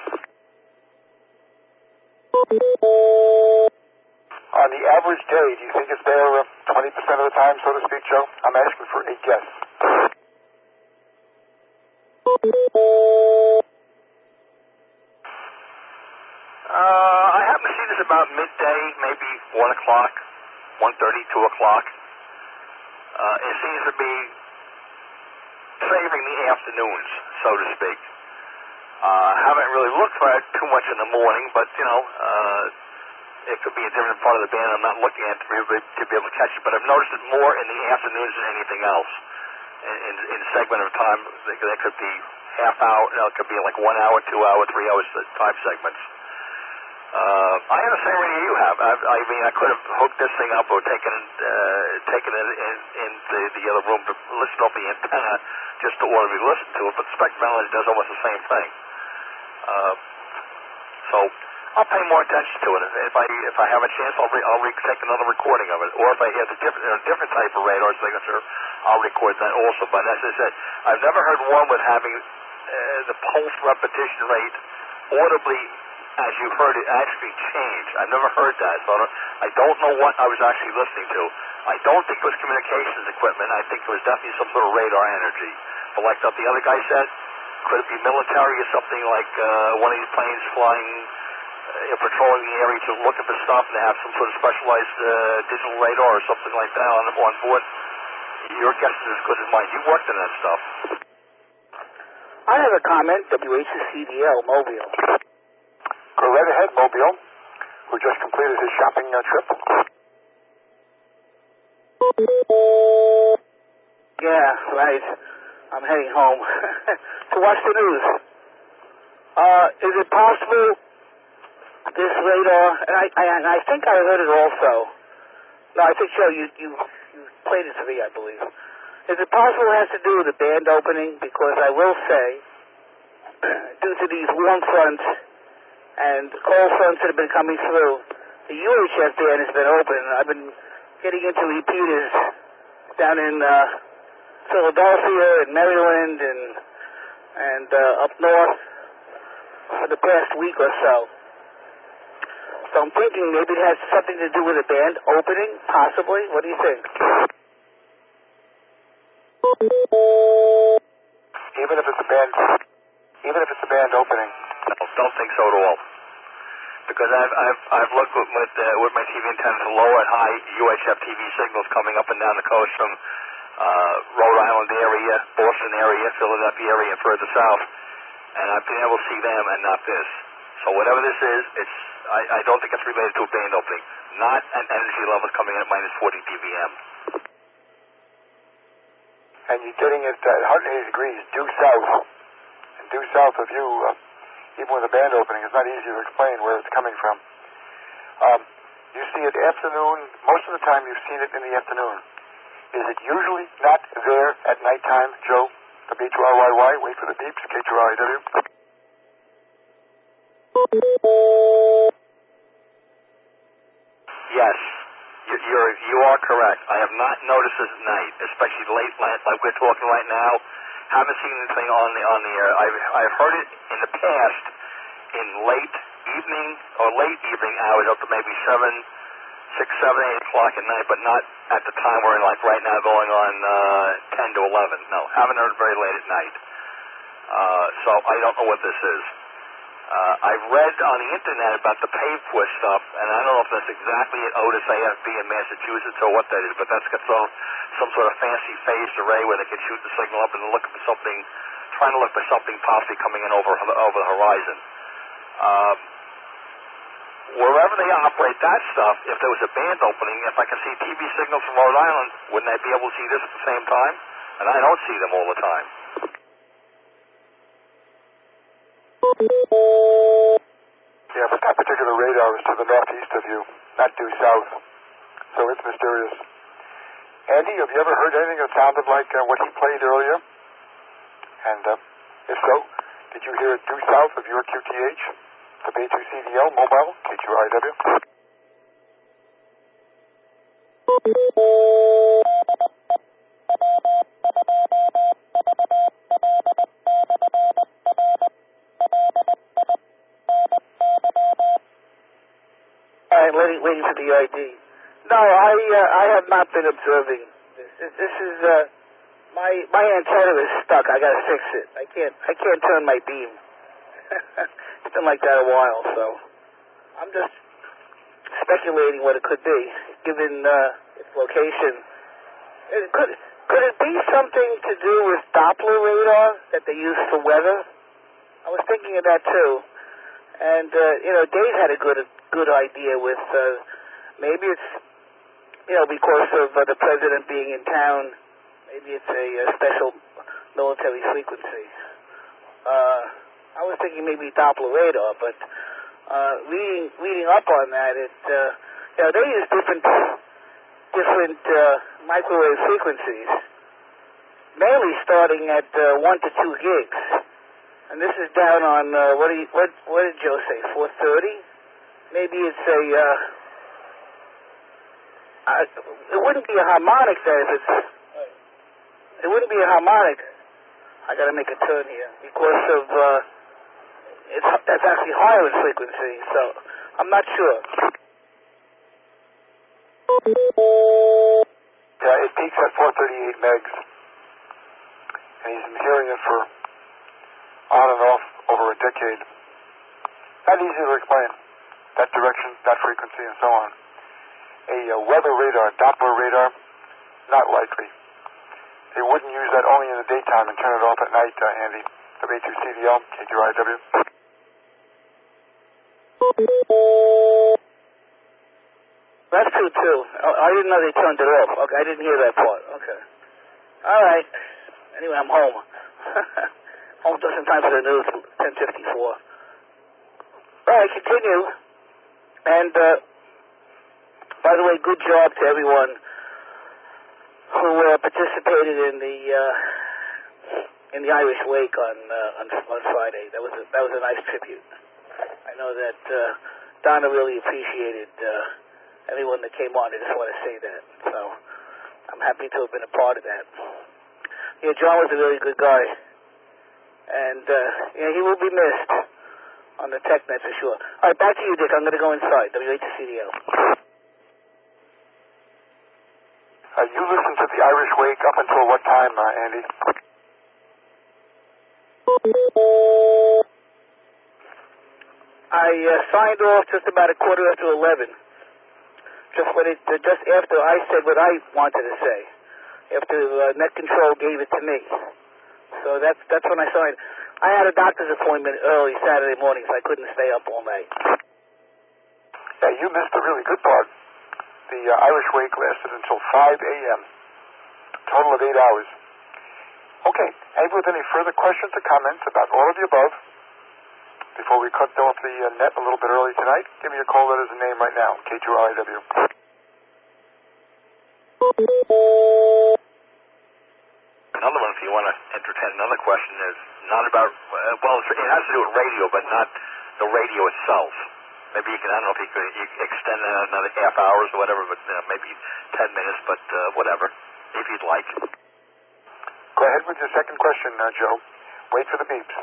On the average day, do you think it's there 20% of the time, so to speak, Joe? I'm asking for a guess. I happen to see this about midday, maybe 1 o'clock, 1:30, 2 o'clock. It seems to be favoring the afternoons, so to speak. I haven't really looked for it too much in the morning, but, it could be a different part of the band I'm not looking at to be able to catch it. But I've noticed it more in the afternoons than anything else. In a segment of time, that could be half hour, it could be like 1 hour, 2 hour, 3 hours, 5 segments. I have the same radio you have. I mean, I could have hooked this thing up or taken it into the other room to listen off the antenna just to audibly listen to it, but Spectrum Melody does almost the same thing. So I'll pay more attention to it. If I have a chance, I'll take another recording of it. Or if I have a different type of radar signature, I'll record that also. But as I said, I've never heard one with having the pulse repetition rate audibly, as you heard it, actually change. I've never heard that, so I don't know what I was actually listening to. I don't think it was communications equipment. I think it was definitely some sort of radar energy. But like the other guy said, could it be military or something like one of these planes flying, patrolling the area to look for stuff and have some sort of specialized digital radar or something like that on board? Your guess is as good as mine. You worked in that stuff. I have a comment, WHCDL, Mobile. Go right ahead, Mobile, who just completed his shopping trip. Yeah, right. I'm heading home to watch the news. Is it possible this radar, and I think I heard it also. No, I think, Joe, you played it to me, I believe. Is it possible it has to do with the band opening? Because I will say, due to these warm fronts and cold fronts that have been coming through, the UHF band has been open. I've been getting into repeaters down in Philadelphia and Maryland and up north for the past week or so. So I'm thinking maybe it has something to do with the band opening, possibly. What do you think? Even if it's a band opening. No, don't think so at all. Because I've looked with my TV antennas, low and high UHF TV signals coming up and down the coast from Rhode Island area, Boston area, Philadelphia area, and further south, and I've been able to see them and not this. So whatever this is, I don't think it's related to a band opening. Not an energy level coming in at minus 40 dBm. And you're getting it at 180 degrees due south. And due south of you, even with a band opening, it's not easy to explain where it's coming from. You see it afternoon. Most of the time you've seen it in the afternoon. Is it usually not there at nighttime, Joe? The B2RYY, wait for the beeps, K2RIW. Yes, you are correct. I have not noticed this at night, especially late night, like we're talking right now. Haven't seen anything on the air. I've heard it in the past in late evening or late evening hours up to maybe 6, 7, 8 o'clock at night, but not at the time we're in, like right now, going on 10 to 11. No, haven't heard very late at night. So I don't know what this is. I've read on the internet about the PaveQuest stuff, and I don't know if that's exactly at Otis AFB in Massachusetts or what that is, but that's got some sort of fancy phased array where they can shoot the signal up and look for something, trying to look for something possibly coming in over the horizon. wherever they operate that stuff, if there was a band opening, if I can see TV signals from Rhode Island, wouldn't I be able to see this at the same time? And I don't see them all the time. Yeah, but that particular radar is to the northeast of you, not due south. So it's mysterious. Andy, have you ever heard anything that sounded like what he played earlier? And if so, did you hear it due south of your QTH? The Bay 2 CDL mobile, KQRIW? All right, waiting for the ID. No, I have not been observing this. This is my antenna is stuck. I got to fix it. I can't turn my beam. It's been like that a while, so I'm just speculating what it could be, given its location. Could it be something to do with Doppler radar that they use for weather? I was thinking of that too. And Dave had a good idea with maybe it's because of the president being in town. Maybe it's a special military frequency. I was thinking maybe Doppler radar, but reading up on that, they use different microwave frequencies, mainly starting at 1 to 2 gigs. And this is down on what did Joe say? 430? Maybe it's it wouldn't be a harmonic then if it's. It wouldn't be a harmonic. I got to make a turn here because of that's actually higher in frequency, so I'm not sure. Yeah, it peaks at 438 megs, and he's been hearing it for on and off over a decade. Not easy to explain. That direction, that frequency, and so on. A weather radar, Doppler radar, not likely. They wouldn't use that only in the daytime and turn it off at night, Andy. The Bay 2 CDL, KQRIW. That's true, too. I didn't know they turned it off. Okay, I didn't hear that part. Okay. All right. Anyway, I'm home. Home just in time for the news, 10:54. All right, continue. And, by the way, good job to everyone who participated in the Irish Wake on Friday. That was a nice tribute. I know that Donna really appreciated everyone that came on. I just want to say that. So I'm happy to have been a part of that. Yeah, John was a really good guy, and he will be missed on the TechNet for sure. All right, back to you, Dick. I'm going to go inside. WHCDL. You listened to the Irish Wake up until what time, Andy? I signed off just about 11:15. Just after I said what I wanted to say, after Net Control gave it to me. So that's when I signed. I had a doctor's appointment early Saturday morning, so I couldn't stay up all night. Yeah, you missed a really good part. The Irish Wake lasted until 5 a.m., total of 8 hours. Okay, and with any further questions or comments about all of the above, before we cut off the net a little bit early tonight, give me a call that is a name right now, KQRIW. Another one, if you want to entertain another question, is not about, it has to do with radio, but not the radio itself. Maybe you can, I don't know if you could extend that another half hours or whatever, but maybe 10 minutes, but whatever, if you'd like. Go ahead with your second question, Joe. Wait for the beeps.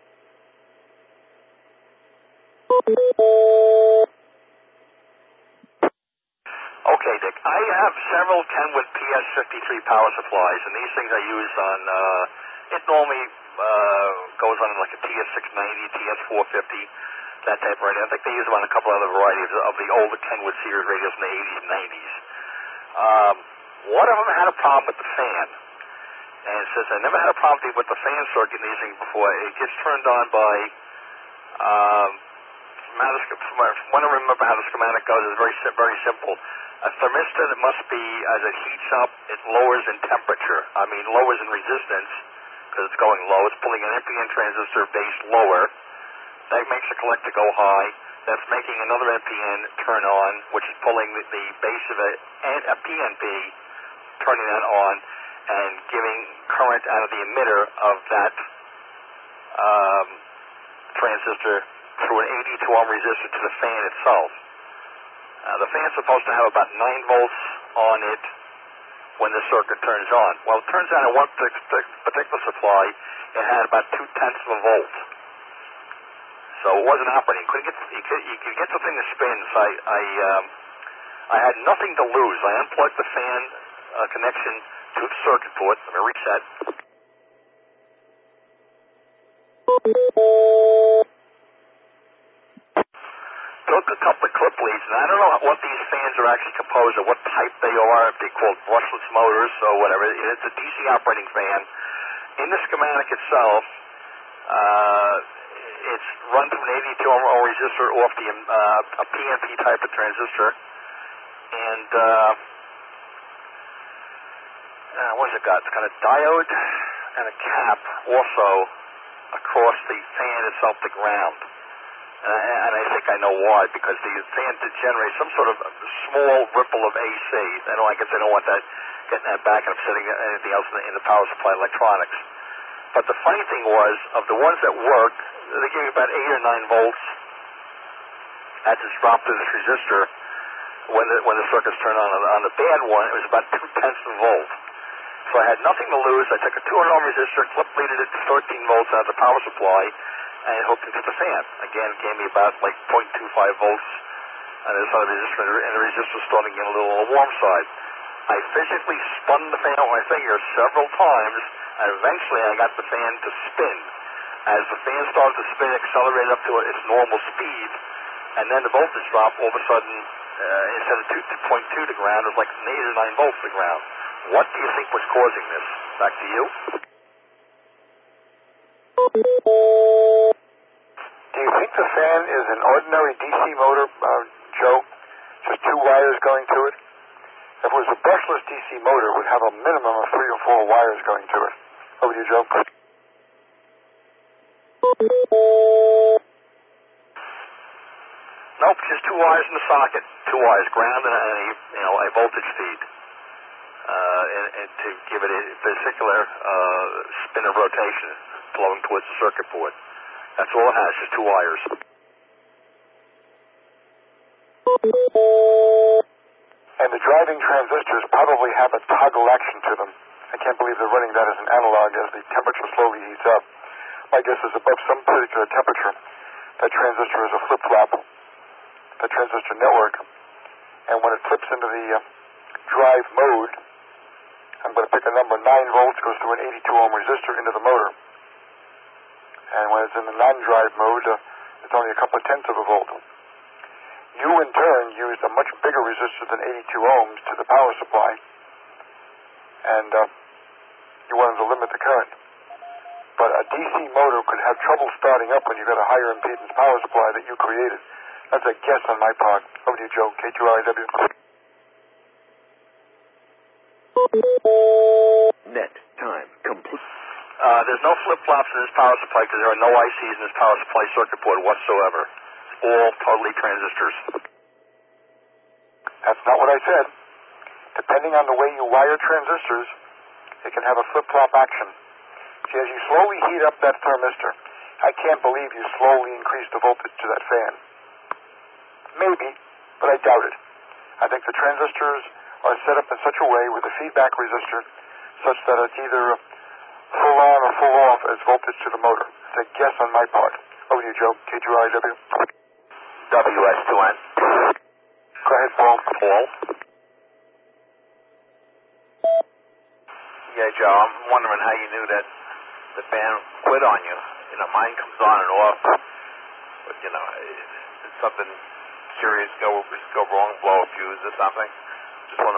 Okay, Dick. I have several Kenwood PS53 power supplies, and these things I use on, it normally goes on like a TS690, TS450, that type of radio. I think they use them on a couple other varieties of the older Kenwood series radios in the 80s and 90s. One of them had a problem with the fan. And it says, I never had a problem with the fan circuit in these things before. It gets turned on by from what I remember how the schematic goes, is very simple. A thermistor that must be, as it heats up, it lowers in temperature. Lowers in resistance because it's going low. It's pulling an NPN transistor base lower. That makes the collector go high. That's making another NPN turn on, which is pulling the base of a PNP, turning that on, and giving current out of the emitter of that transistor through an 82 ohm resistor to the fan itself. The fan's supposed to have about 9 volts on it when the circuit turns on. Well, it turns out in one particular supply, it had about 0.2 of a volt. So it wasn't operating. You could get the thing to spin. So I had nothing to lose. I unplugged the fan connection to the circuit board. Let me reset. Took a couple of clip leads, and I don't know what these fans are actually composed of, what type they are, if they're called brushless motors or whatever. It's a DC operating fan. In the schematic itself, it's run through an 82 ohm resistor off a PNP type of transistor, and what's it got? It's got a diode and a cap also across the fan itself, the ground. And I think I know why, because the fan generates some sort of small ripple of AC. I guess I don't want that getting that back and upsetting anything else in the power supply electronics. But the funny thing was, of the ones that worked, they gave me about 8 or 9 volts at this drop to this resistor when the circuits turned on. On the bad one, it was about 0.2 of a volt. So I had nothing to lose. I took a 200 ohm resistor, clip leaded it to 13 volts out of the power supply, and hooked it to the fan. Again, it gave me about 0.25 volts on this other resistor, and the resistor was starting to get a little on the warm side. I physically spun the fan with my finger several times, and eventually I got the fan to spin. As the fan started to spin, it accelerated up to its normal speed, and then the voltage dropped. All of a sudden, instead of 2.2 to ground, it was like 8 or 9 volts to ground. What do you think was causing this? Back to you. Do you think the fan is an ordinary DC motor, Joe? Just 2 wires going to it? If it was a brushless DC motor, it would have a minimum of 3 or 4 wires going to it. Over to you, Joe. Nope, just 2 wires in the socket. 2 wires, ground and a voltage feed. And to give it a particular spin of rotation flowing towards the circuit board. That's all it has, just 2 wires. And the driving transistors probably have a toggle action to them. I can't believe they're running that as an analog as the temperature slowly heats up. My guess is above some particular temperature, that transistor is a flip-flop, the transistor network. And when it flips into the drive mode, I'm going to pick a number, 9 volts goes through an 82 ohm resistor into the motor. And when it's in the non-drive mode, it's only a couple of tenths of a volt. You, in turn, used a much bigger resistor than 82 ohms to the power supply, and you wanted to limit the current. But a DC motor could have trouble starting up when you got a higher impedance power supply that you created. That's a guess on my part. Over to you, Joe. K2RIW. Net time complete. There's no flip-flops in this power supply because there are no ICs in this power supply circuit board whatsoever. It's all totally transistors. That's not what I said. Depending on the way you wire transistors, it can have a flip-flop action. See, as you slowly heat up that thermistor, I can't believe you slowly increase the voltage to that fan. Maybe, but I doubt it. I think the transistors are set up in such a way with a feedback resistor such that it's either full on or full off as voltage to the motor. It's a guess on my part. Over to you, Joe. K2RIW. WS2N. Go ahead, Paul. Paul. Yeah, Joe, I'm wondering how you knew that the fan quit on you. Mine comes on and off. But, did something serious go wrong, blow a fuse or something? Just wondering